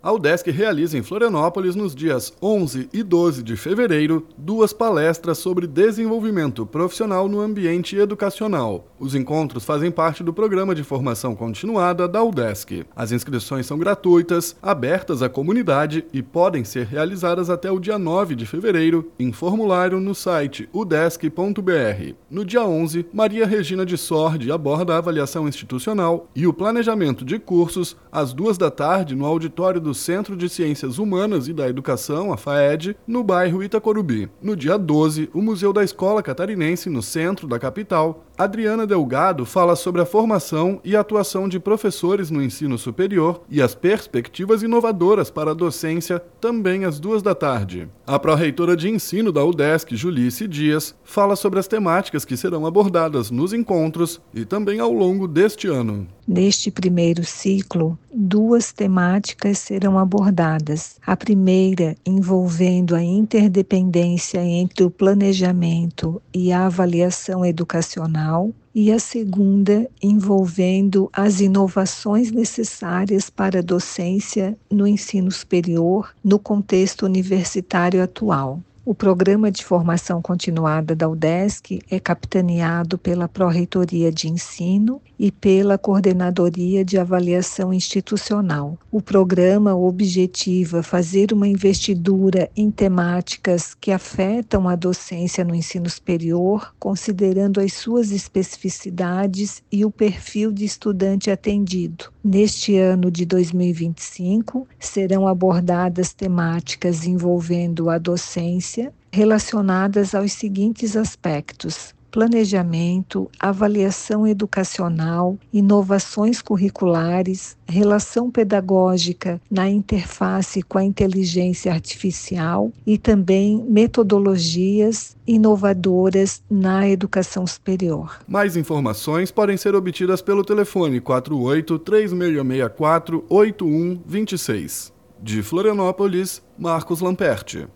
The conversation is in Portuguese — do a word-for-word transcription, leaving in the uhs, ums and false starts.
A UDESC realiza em Florianópolis, nos dias onze e doze de fevereiro, duas palestras sobre desenvolvimento profissional no ambiente educacional. Os encontros fazem parte do Programa de Formação Continuada da UDESC. As inscrições são gratuitas, abertas à comunidade e podem ser realizadas até o dia nove de fevereiro, em formulário no site udesc ponto br. No dia onze, Maria Regina de Sordi aborda a avaliação institucional e o planejamento de cursos, às duas da tarde, no auditório do Centro de Ciências Humanas e da Educação, a FAED, no bairro Itacorubi. No dia doze, o Museu da Escola Catarinense, no centro da capital, Adriana Delgado fala sobre a formação e atuação de professores no ensino superior e as perspectivas inovadoras para a docência, também às duas da tarde. A pró-reitora de ensino da UDESC, Julice Dias, fala sobre as temáticas que serão abordadas nos encontros e também ao longo deste ano. Neste primeiro ciclo, duas temáticas serão abordadas. A primeira, envolvendo a interdependência entre o planejamento e a avaliação educacional, e a segunda, envolvendo as inovações necessárias para a docência no ensino superior no contexto universitário atual. O Programa de Formação Continuada da UDESC é capitaneado pela Pró-Reitoria de Ensino e pela Coordenadoria de Avaliação Institucional. O programa objetiva fazer uma investidura em temáticas que afetam a docência no ensino superior, considerando as suas especificidades e o perfil de estudante atendido. Neste ano de dois mil e vinte e cinco, serão abordadas temáticas envolvendo a docência, relacionadas aos seguintes aspectos: planejamento, avaliação educacional, inovações curriculares, relação pedagógica na interface com a inteligência artificial e também metodologias inovadoras na educação superior. Mais informações podem ser obtidas pelo telefone quatro oito, três seis seis quatro, oito um dois seis. De Florianópolis, Marcos Lamperti.